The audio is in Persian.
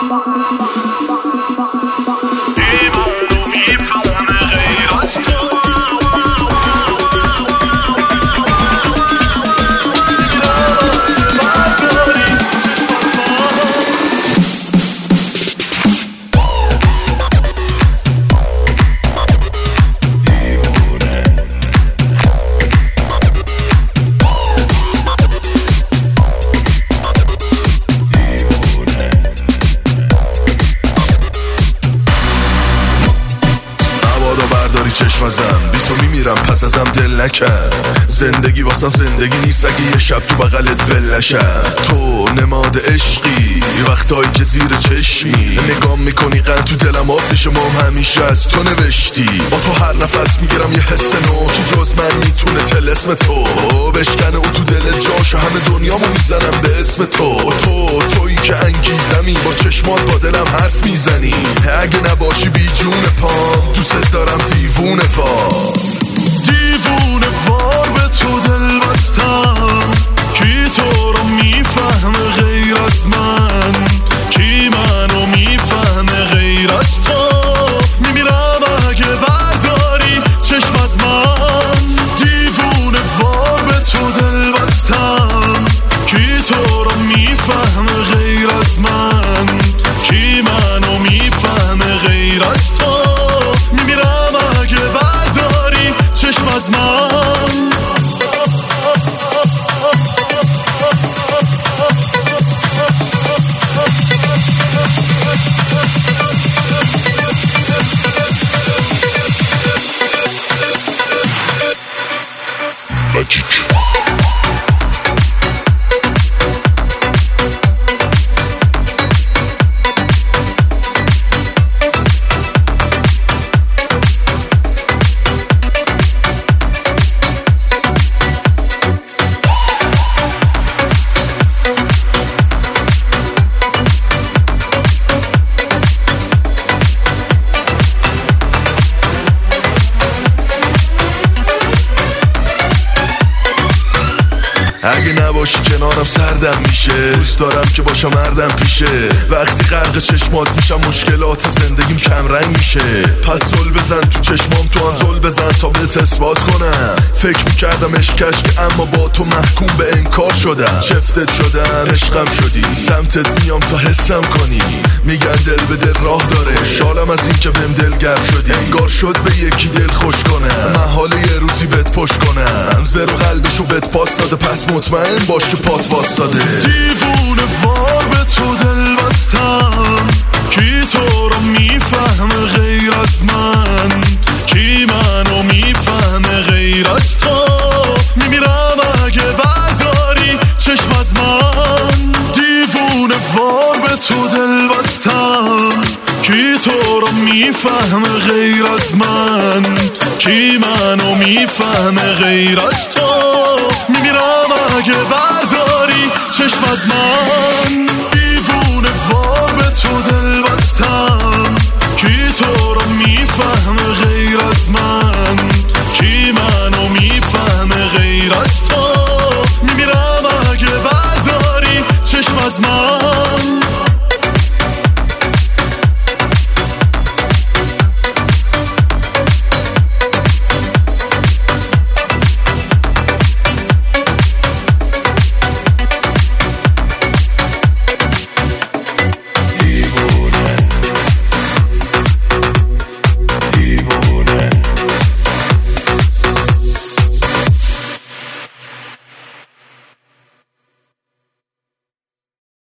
چشم ازم بی تو میمیرم پس ازم دل نکن. زندگی واسم زندگی نیست اگه یه شب تو بغلت ولشم. تو نماد عشقی وقتایی که زیر چشمی نگام میکنی قند تو دلم آب میشه. مام همیشه از تو نوشتی با تو هر نفس میگیرم یه حس نو که جز من میتونه تلسم تو بشکنه او تو دل جاش. همه دنیامو میزنم به اسم تو. تویی که انگیزمی با چشمات با دلم حرف میزنی. اگه نباشی بی جون پام دوست دارم دیوونه وار به تو دل بستم. کی تو رو میفهمه غیر از من؟ کی منو میفهمه غیر از تو؟ میمیرم اگه برداری چشم از من. دیوونه وار به تو دل بستم. کی تو رو میفهمه غیر از من؟ کی منو میفهمه غیر از تو؟ میمیرم اگه برداری چشم از من. اگه نباشی کنارم سردم میشه. دوست دارم که باشم مردم پیشه. وقتی غرق چشمات میشم مشکلات زندگیم کم رنگ میشه. پس زل بزن تو چشمام تو هم زل بزن تا بهت اثبات کنم. فکر میکردم عشقش که اما با تو محکوم به انکار شدم. چفتت شدم عشقم شدی سمتت میام تا حسم کنی. میگن دل به دل راه داره. خوشحالم از این که بهم دلگرم شدی. انگار شد به یکی دل خوش کنم. محاله یه روزی بهت پشت کنم. زرو قلبشو بهت پاس داده پس مطمئن باش که پات واسطاده. دیوونه وار به تو دل بستم. کی تو رو میفهمه غیر از من؟ کی منو میفهمه غیر از تو؟ میمیرم اگه برداری چشم از من. دیوونه وار به تو دل بستم. کی تو رو میفهمه غیر از من؟ کی منو میفهمه غیر از تو؟ میمیرم اگه برداری چشم از من. دیوونه وار به تو دل